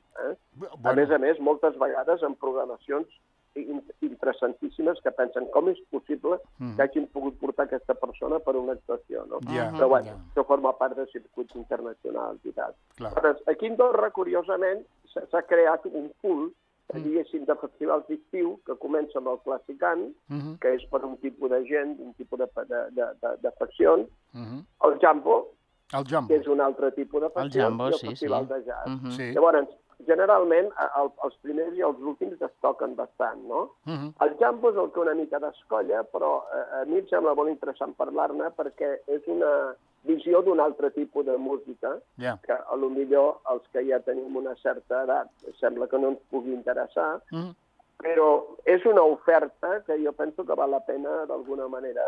A més, moltes vegades en programacions interessantíssimes que pensen com és possible que hagin pogut portar aquesta persona per una actuació, no? Però bueno, això forma part de circuits internacionals i tal. Però aquí a Andorra, curiosament, s'ha creat un pool, diguéssim, de festivals d'estiu que comença amb el Classicant, que és per un tipus de gent, un tipus d'afeccions, el Jambo, que és un altre tipus de festivals, i el Festival de Jazz. Llavors, generalment, els primers i els últims es toquen bastant, no? El Jambo és el que una mica descolla, però a mi em sembla molt interessant parlar-ne perquè és una visió d'un altre tipus de música que potser els que ja tenim una certa edat sembla que no ens pugui interessar, però és una oferta que jo penso que val la pena d'alguna manera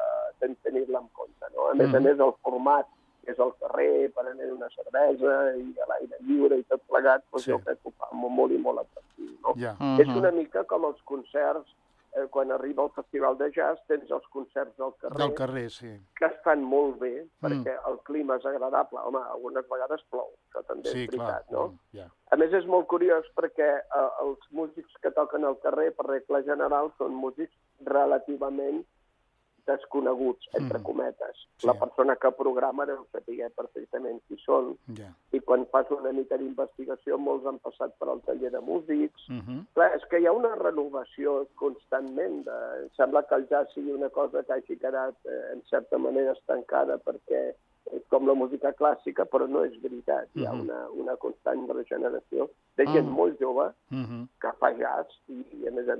tenir-la en compte, no? A més, el format és al carrer, prenent una cervesa i a l'aire lliure i tot plegat, doncs jo crec que ho fa molt i molt atractiu, no? És una mica com els concerts, quan arriba el Festival de Jazz, tens els concerts del carrer, que estan molt bé, perquè el clima és agradable. Home, algunes vegades plou, això també és veritat, no? A més, és molt curiós perquè els músics que toquen al carrer, per regla general, són músics relativament desconeguts, entre cometes. La persona que programa deu saber perfectament qui són. I quan fas una mica d'investigació, molts han passat per al taller de músics. Clar, és que hi ha una renovació constantment. Sembla que el jazz sigui una cosa que hagi quedat, en certa manera, estancada, perquè és com la música clàssica, però no és veritat. Hi ha una constant regeneració de gent molt jove que fa jazz i, a més,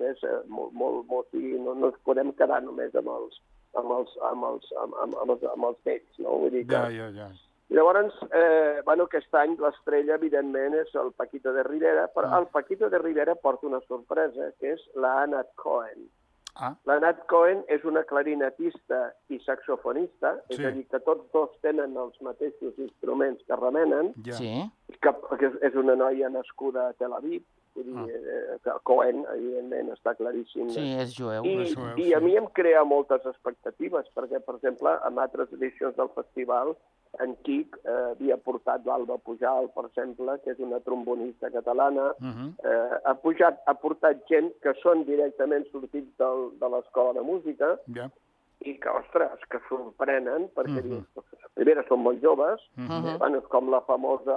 no ens podem quedar només amb els vells, no? Vull dir que... Llavors, aquest any l'estrella, evidentment, és el Paquito de Rivera, però el Paquito de Rivera porta una sorpresa, que és la Anat Cohen. La Nat Cohen és una clarinetista i saxofonista, és a dir, que tots dos tenen els mateixos instruments que remenen, que és una noia nascuda a Tel Aviv, Cohen, evidentment, està claríssim. Sí, és jueu. I a mi em crea moltes expectatives, perquè, per exemple, en altres edicions del festival, en Quic havia portat l'Alba Pujal, per exemple, que és una trombonista catalana, ha portat gent que són directament sortits de l'escola de música i que, ostres, que sorprenen, perquè primera són molt joves, és com la famosa,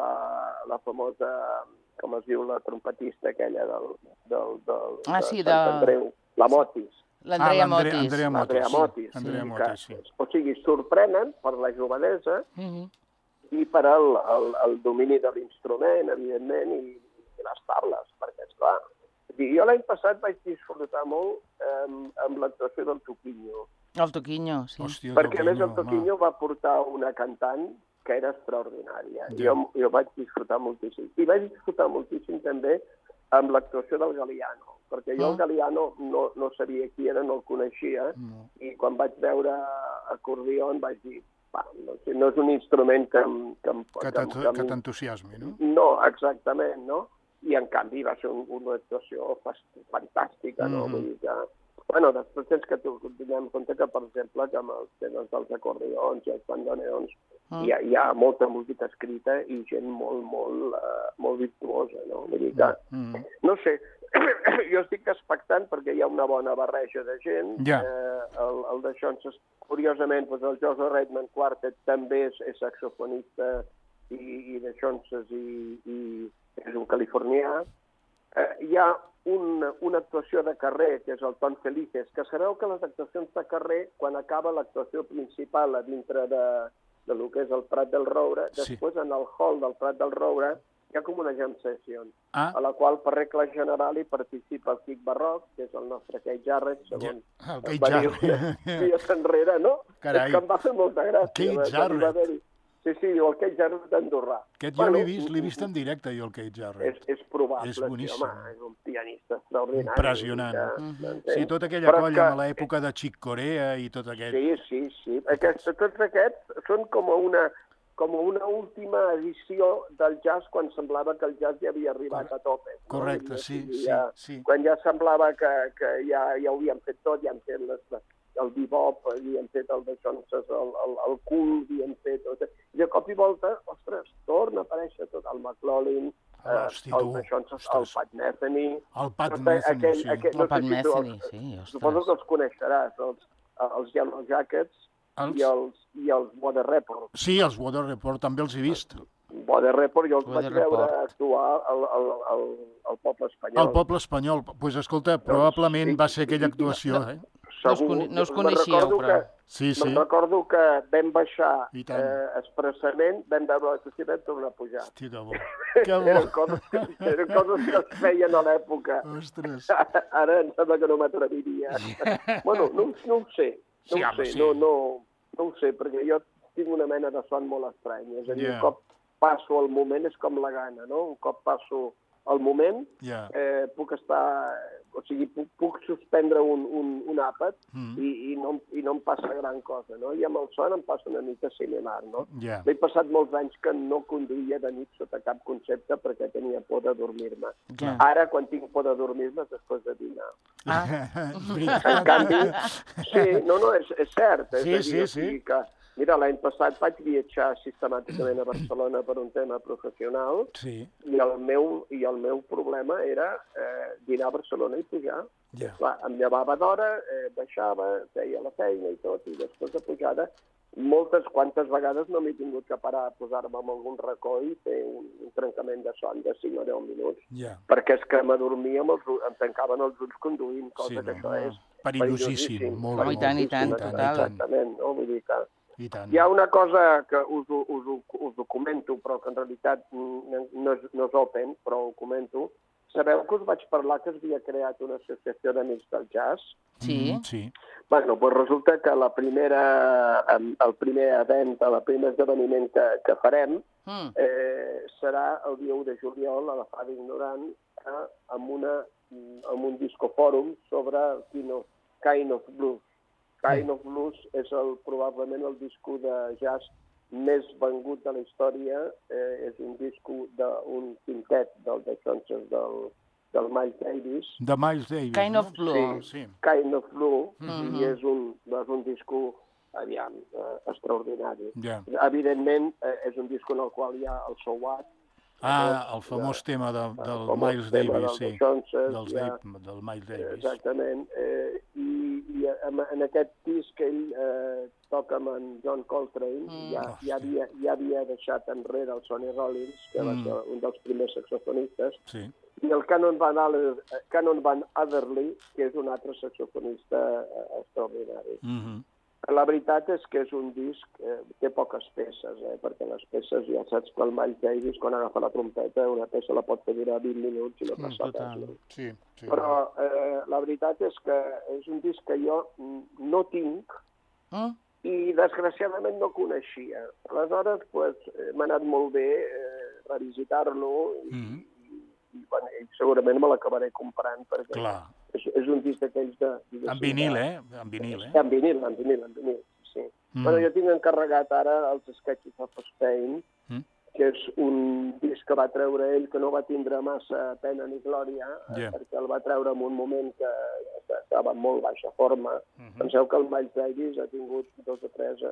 com es diu, la trompetista aquella del Sant Andreu, la Motis. L'Andrea Motis. L'Andrea Motis. O sigui, sorprenen per la jovenesa i per el domini de l'instrument, evidentment, i les tables, perquè, esclar, jo l'any passat vaig disfrutar molt amb l'actuació del Toquinho. El Toquinho, sí. Perquè, a més, el Toquinho va portar una cantant que era extraordinària. Jo vaig disfrutar moltíssim. I vaig disfrutar moltíssim també amb l'actuació del Galiano, perquè jo el Galiano no sabia qui era, no el coneixia, i quan vaig veure acordió vaig dir, no és un instrument que t'entusiasmi, no? No, exactament, no? I en canvi va ser una actuació fantàstica, no? Vull dir que... Bueno, després tens que tenir en compte que, per exemple, que amb els temes dels acordions i els bandoneons hi ha molta música escrita i gent molt virtuosa, no? Vull dir que, no sé, jo estic expectant perquè hi ha una bona barreja de gent. El de Jones, curiosament, el Joseph Redman Quartet també és saxofonista i de Jones i és un californià. Hi ha una actuació de carrer, que és el Ton Felices, que sabeu que les actuacions de carrer, quan acaba l'actuació principal a dintre del que és el Prat del Roure, després en el hall del Prat del Roure hi ha com una jam session, a la qual per regla general hi participa el Quic Barroc, que és el nostre Keith Jarrett, segons va dir dies enrere, no? És que em va fer molta gràcia. Keith Jarrett. Sí, diu el Keith Jarrett d'Andorrà. Aquest jo l'he vist en directe, jo, el Keith Jarrett. És probable, és boníssim. home, és un pianista extraordinari. Impressionant. Sí, tota aquella colla amb l'època de Chick Corea i tot aquest... Sí. Tots aquests són com una última edició del jazz quan semblava que el jazz ja havia arribat a tope. Correcte, sí. Quan ja semblava que ja ho havien fet tot, ja han fet el bebop, havien fet el de Johnson, el cool, havien fet tot. I de cop i volta, ostres, torna a aparèixer tot, el McLaughlin, el de Johnson, el Pat Metheny... El Pat Metheny, sí. El Pat Metheny, sí, ostres. Suposo que els coneixeràs, els Yellow Jackets i els Weather Report. Sí, els Weather Report també els he vist. Weather Report jo els vaig veure actuar al Poble Espanyol. Al Poble Espanyol. Doncs escolta, probablement va ser aquella actuació, eh? No us coneixíeu, però... Me'n recordo que vam baixar expressament, vam veure la i vam tornar a pujar. Hòstia, que bo. Eren coses que es feien a l'època. Ostres. Ara em sembla que no m'atreviria. Bueno, no ho sé. No ho sé, perquè jo tinc una mena de son molt estrany. És a dir, un cop passo el moment és com la gana, no? Un cop passo el moment, puc estar... O sigui, puc suspendre un àpat i no em passa gran cosa, no? I amb el son em passa una mica similar, no? M'he passat molts anys que no conduïa de nit sota cap concepte perquè tenia por de dormir-me. Ara, quan tinc por de dormir-me, després de dinar. En canvi, sí, és cert. Sí. Mira, l'any passat vaig viatjar sistemàticament a Barcelona per un tema professional i el meu problema era dinar a Barcelona i pujar. Clar, em llevava d'hora, baixava, feia la feina i tot, i després de pujada, quantes vegades no m'he tingut que parar a posar-me en algun racó i fer un trencament de son de 5 o 10 minuts, perquè és que m'adormia, em tancaven els ulls conduint, cosa que això és perillosíssim. I tant, total. Exactament, no? Vull dir que... Hi ha una cosa que us ho comento, però que en realitat no és open, però ho comento. Sabeu que us vaig parlar que es havia creat una associació d'amics del jazz? Sí. Bueno, doncs resulta que el primer esdeveniment que farem serà el dia 1 de juliol a la Fada Ignorant amb un discofòrum sobre Kind of Blues. Kind of Blues és probablement el disco de jazz més vengut de la història. És un disco d'un quintet del de Johnson, del Miles Davis. De Miles Davis. Kind of Blue. Sí. Kind of Blue. I és un disco extraordinari. Evidentment, és un disco en el qual hi ha el So What. El famós tema del Miles Davis, sí. Del Miles Davis. Exactament. I en aquest disc ell toca amb en John Coltrane, ja havia deixat enrere el Sonny Rollins, que va ser un dels primers saxofonistes, i el Canon Van Adderley, que és un altre saxofonista extraordinari. La veritat és que és un disc que té poques peces, perquè les peces ja saps que el Miles Davis, quan agafa la trompeta, una peça la pot fer durar 20 minuts i no passa res. Però la veritat és que és un disc que jo no tinc i desgraciadament no coneixia. Aleshores, m'ha anat molt bé revisitar-lo i segurament me l'acabaré comprant perquè és un disc d'aquells de... En vinil, En vinil, sí. Bueno, jo tinc encarregat ara els Sketches of Spain, que és un disc que va treure ell que no va tindre massa pena ni glòria, perquè el va treure en un moment que estava en molt baixa forma. Penseu que el Miles Davis ha tingut 2 o 3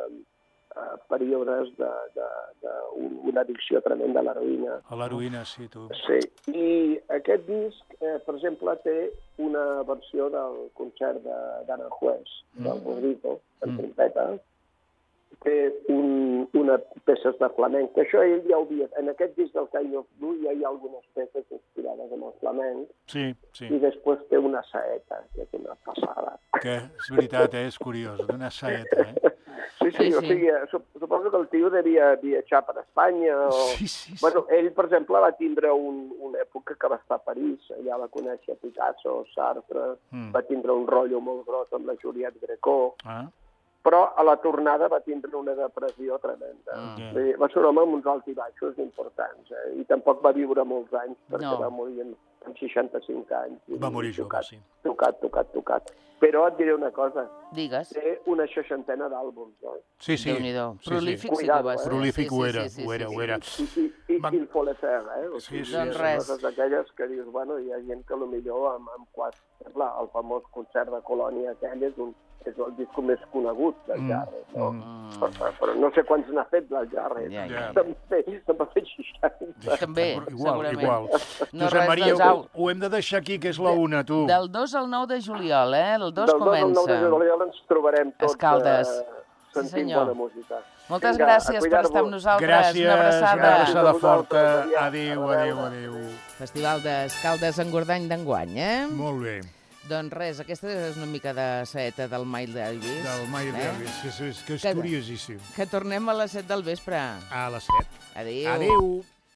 períodes d'una addicció tremenda a l'heroïna. A l'heroïna, sí, tu. Sí, i aquest disc, per exemple, té una versió del concert d'Aranjuez, del Rodrigo, en trompeta, té unes peces de flamenc, que això ell ja ho havia... En aquest disc del Kind of Blue ja hi ha algunes peces inspirades en el flamenc, i després té una saeta, que és una passada. Que és veritat, és curiós, una saeta, Sí, o sigui, suposo que el tio devia viatjar per Espanya. Bueno, ell, per exemple, va tindre una època que va estar a París, allà va conèixer Picasso, Sartre, va tindre un rotllo molt gros amb la Juliette Gréco, però a la tornada va tindre una depressió tremenda. Va ser un home amb uns alts i baixos importants, i tampoc va viure molts anys, perquè va morir amb 65 anys. Va morir jove, sí. Tocat. Però et diré una cosa. Digues. Té una 60ena d'àlbums, no? Sí. Déu-n'hi-do. Prolífic sí que ho va ser. Prolífic ho era. I il faut le faire, O sigui, doncs res. Coses d'aquelles que dius, bueno, hi ha gent que potser amb quatre... El famós concert de Colònia aquell és el disc més conegut del Jarret, no? Però no sé quants n'ha fet del Jarret. Se'n va fer 60. També, segurament. Igual. No, Josep res, Maria, doncs au. ho hem de deixar aquí, que és la 1, tu. Del 2 al 9 de juliol, El 2 comença. Del 2 al 9 de juliol ens trobarem tots sentint bona música. Moltes gràcies per estar amb nosaltres. Gràcies, una abraçada forta. Adéu. Festival d'Escaldes Engordany d'enguany, Molt bé. Doncs res, aquesta és una mica de saeta del Miles Davis. Del Miles Davis, que és curiosíssim. Que tornem a les 7 del vespre. A les 7. Adéu. Adéu.